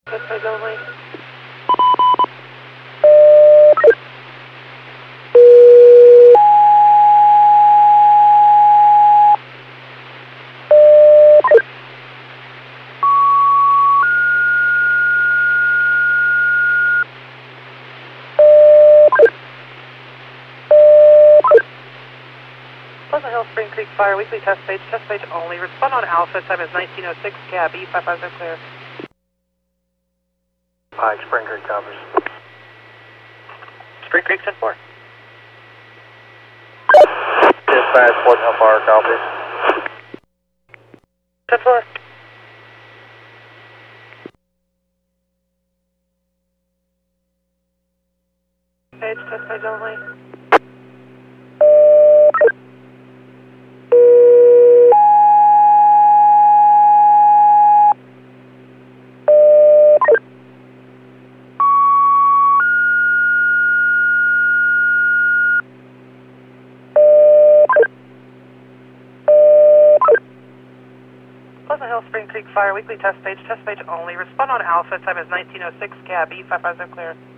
Test page only. Pleasant Hill Spring Creek Fire, weekly test page only. Respond on Alpha, time is 1906, cab E550 clear. Pike, Spring Creek covers. Spring Creek 10-4. Dispatch, Pleasant Hill Fire, copy. 10-4. Test page only. Pleasant Hill Spring Creek Fire, weekly test page only. Respond on Alpha, time is 1906, cab E550 clear.